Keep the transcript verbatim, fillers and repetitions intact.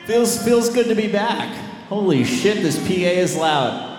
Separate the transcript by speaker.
Speaker 1: Feels feels good to be back. Holy shit, this P A is loud.